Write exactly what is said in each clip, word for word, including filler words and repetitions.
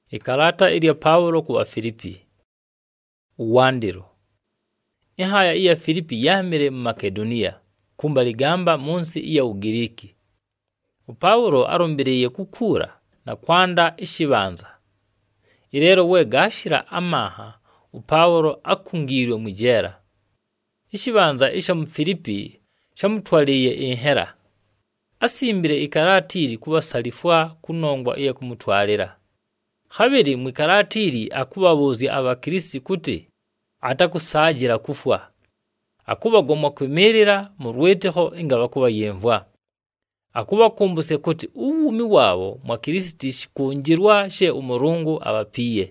Ikalata ili ya Paulo ku Afilipi. Uwandiro. Ihaya iya Filipi yamire mu Makedonia, kumba ligamba munsi iya Ugiriki. Paulo arombereye kukura na kwanda ishibanza. Irero we gashira amaha Paulo akungirwe mwijera. Ishibanza isha mu Filipi shamutwaliye inhera. Asimbire ikaratiri kuba salifwa kunongwa iya kumutwalira. Habiri mwikaratiri akubabuzi abakirisi kuti atakusagira kufwa. Akuba gomwa kwemerera mu rweteho ingaba kuba yemvwa. Akuba kumbuse kuti uwumi wabo mwa Kristi shikungirwa she umurungu abapiye.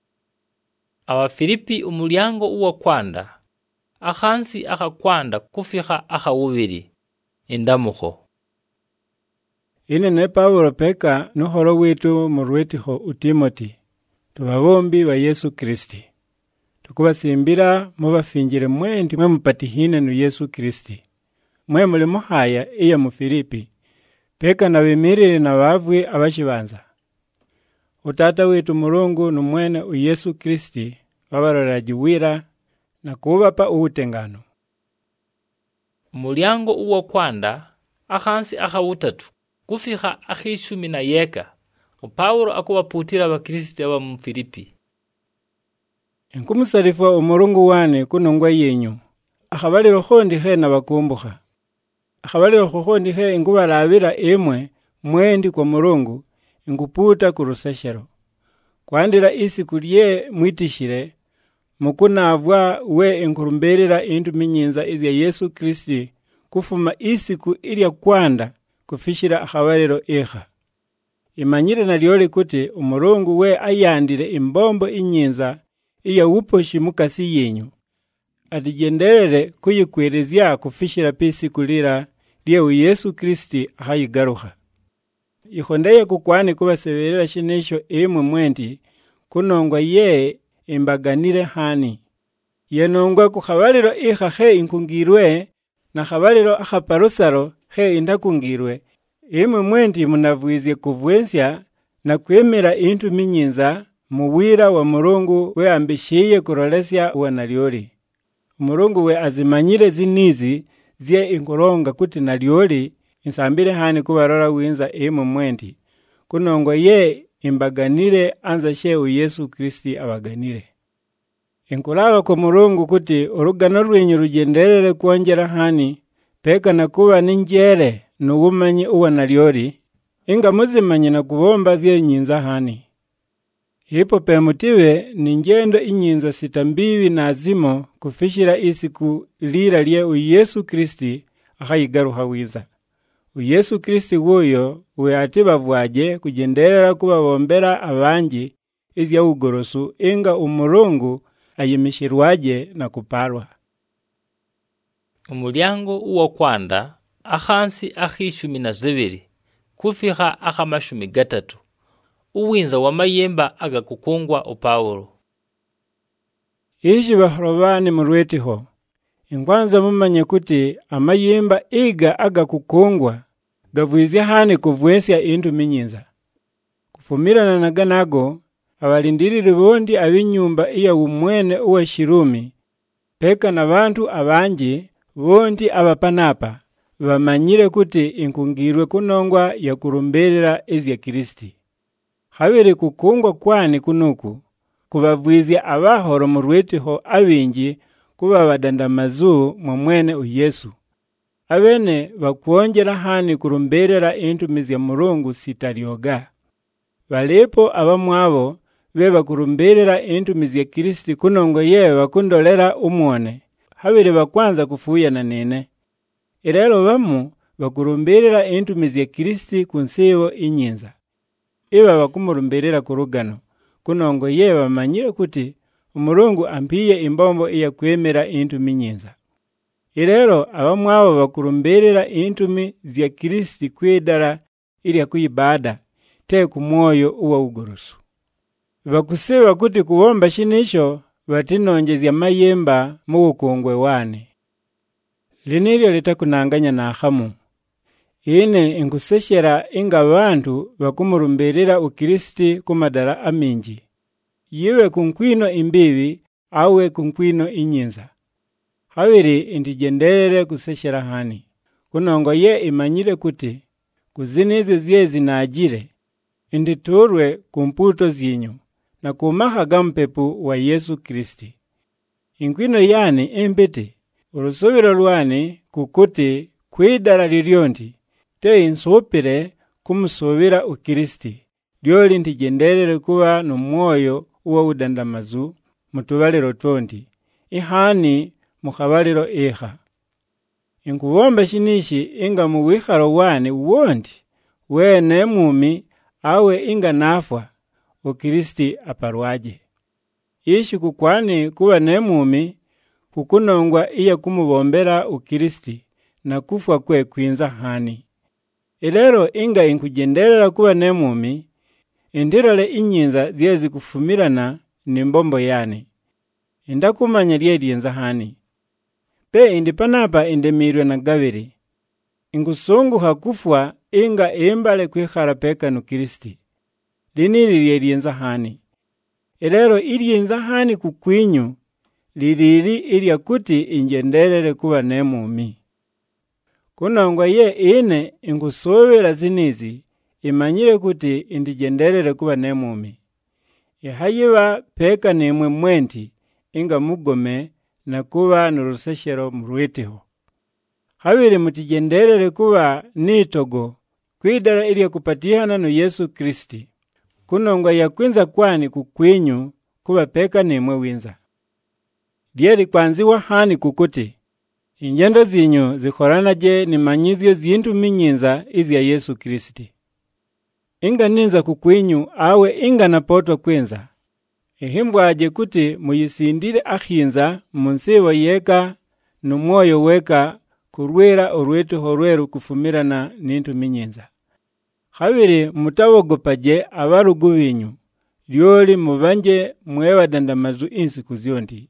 Aba Filipi umulyango uwa kwanda. Ahansi akakwanda kufiha akawubiri. Indamuho. Ine ne Paulo peka nuhoro witu murwetiho utimoti. Tubabombi wa Yesu Kristi. Tukubasimbira mubafingire mwendi mwe mupatihine nu Yesu Kristi. Mwe muli muhaya iya mu Filipi. Peka na bimirire na bavwe abashibanza. Utata wetu Mulungu numwene u Yesu Kristi babararajiwira na kubapa uutengano. Mulyango uwa kwanda ahansi akawutatu kufiha akishumi na yeka. Paulo akubaputira abakristo aba mu Filipi. Enkumusarifwa umurungu wane kunongwa yenyu. Akabaliro hondi he na bakumbuha. Akabaliro hondi he ingubarabira emwe mwendi kwa Mulungu inguputa kuruseshero. Kwandira isi kulie mwitishire mukunavwa we inkurumberera intu minyinza izya Yesu Kristi kufuma isi ku ilya kwanda kufishira akabaliro eha. Imanyire na lioli kuti umurungu we ayandire imbombo inyinza iya uposhi mukasi yenyu. Adijenderere kuyikwerezya kufishira pisi kulira liye Yesu Kristi ahayigaruha. Ikhondeye kukwani kubaseberera shinesho emwe mwenti kunongwa ye imbaganire hani. Yenongwa kukhabaliro iha he inkungirwe na khabaliro akhaparusaro he indakungirwe. Emwe mwenti munavwizye kuvwensya na kwemera intu minyinza muwira wa Mulungu we ambishiye kurolesya wanalioli. Mulungu we azimanyire zinizi zye inkoronga kuti nalioli insambire hani kubarora winza emwe mwenti. Kunongwa ye imbaganire anza shehu Yesu Kristi abaganire. Inkulaba kwa Mulungu kuti urugano rwenyu rugenderere kuongera hani peka na kuba ninjere nubumanyi uwa nalioli inga muzimanyi na kubomba zye nyinza hani. Hipo pemutiwe ninjendo inyinza sitambiwi na azimo kufishira isiku lira liye u Yesu Kristi akayigaruha wiza. U Yesu Kristi woyo we atibavwaje kujenderera kubabombera abanji izya ugorosu inga umurungu ayimishirwaje na kuparwa. Umulyango uwa kwanda ahansi akishumi na zibiri kufiha akamashumi gatatu. Uwinza wa mayemba agakukungwa o Paulo. Ishi bahrobani murwetiho. Ingwanza mumanye kuti amayemba iga agakukungwa gavwizya hani kuvwensya intu minyinza. Kufumirana na ganago abalindirire bondi abinyumba iya umwene uwa Shirumi peka na bantu abanji bondi abapanapa bamanyire kuti inkungirwe kunongwa ya kurumberera ezya Kristi. Habere kukungwa kwani kunuku kubavwizya abahoro murwetiho abinji kuba badandamazu mu mwene u Yesu. Abene bakuongera hani kurumberera intu mizya Mulungu sitaryoga. Balepo abamwabo be bakurumberera intu mizya Kristi kunongo ye bakundolera umwone. Habere bakwanza kufuya na nene. Irelo bamu bakurumberera intu mizya Kristi kunsibo inyinza. Iba bakumurumberera kurugano kunongo ye bamanyire kuti Umurungu ampiye imbombo iya kwemera intu minyinza. Irero abamwabo bakurumberera intumi zya Kristi kwedara ili kuyibada te kumwoyo uwa ugorosu. Bakuseba kuti kuomba shinisho batinongezya mayemba mu ukongwe wane. Linilyo litakunanganya na hamu. ine inkuseshera inga bantu bakumurumberera ukristi kumadala aminji, yiwe kunkwino imbibi awe kunkwino inyinza. Habiri indijenderere kuseshera hani, kunongo ye imanyire kuti kuzinizo zye zinajire, inditurwe kumputo zinyu na kumaha gampepu wa Yesu Kristi. Inkwino yani imbiti urusubiro lwani kukuti kwidala lilionti te insupire kumusubira ukristi, lyoli ndijenderere kuba n'umwoyo uwa udandamazu mutubaliro tonti ihani mukhabaliro iha. Inkubomba shinishi inga muwiharo wani uwonti wene mumi awe inga nafwa ukristi aparwaje. Ishi kukwani kuwa nemumi kukunongwa iya kumubombera ukristi na kufwa kwe kwinza hani. Ilero inga inkujenderera kuwa nemumi indirole inyinza ziezi kufumirana nimbombo yani. Indakumanya lyedienza hani. Pe indipanapa indemirwe na gaviri. Ingusungu hakufwa inga imbale kwihara peka nu Kristi. Liniri lyedienza hani. Ilero ilienza hani kukwinyu liriri ilya kuti injenderere kuwa nemumi. Kunongwa ye ine ingusubira zinizi imanyire kuti indijenderere kuwa nemumi. Ihayiba peka nimwe mwenti inga mugome na kuba nuruseshero mruitiho. Habiri mutijenderere kuwa nitogo kwidara ilya kupatihana no Yesu Kristi. Kunongwa ya kwinza kwani kukwinyu kuba peka nimwe winza. Dieri kwanziwa hani kukuti injendo zinyu zikhoranaje nimanyizyo zintu minyinza izi ya Yesu Kristi. Inga ninza kukwinyu awe inga napoto kwinza. Ihimbwaje kuti muyisindire akhinza munsiwa yeka numwoyo weka kurwera orwetu horweru kufumirana nintu minyinza. Habiri mutawogopaje abarugu binyu, lyoli mubanje mwewa dandamazu insiku zyondi.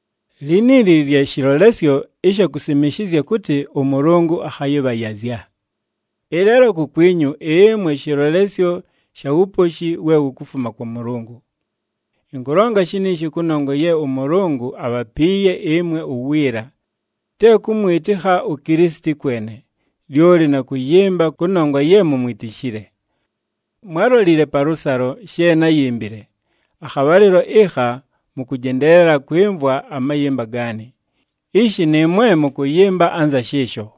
Liniri lya shirolesyo isha kusimishizya kuti umurungu ahayiba yazya. Ilero kukwinyu imwe shirolesyo shauposhi we ukufuma kwa murungu. Inkuronga shinishi kunongo ye umurungu abapiye imwe uwira. Te kumwitiha ukristi kwene. Lyoli na kuyimba kunongo ye mumwitishire. Mwarolile parusaro shena yimbire. Akhabaliro iha mukujenderera kwimvwa amayimba gani. Ishi nimwe mukuyimba anza shisho.